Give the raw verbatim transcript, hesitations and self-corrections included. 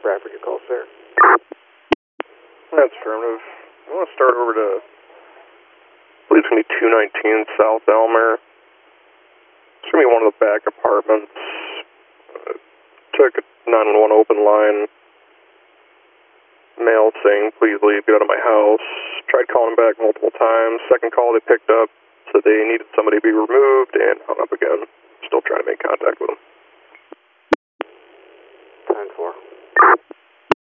Bradford, your call, sir. That's affirmative. I want to start over to, I believe it's going to be two nineteen South Elmer. It's going to be one of the back apartments. Uh, took a nine one one open line. Mail saying, please leave, get out of my house. Tried calling back multiple times. Second call they picked up, said they needed somebody to be removed, and hung up again. Still trying to make contact with them.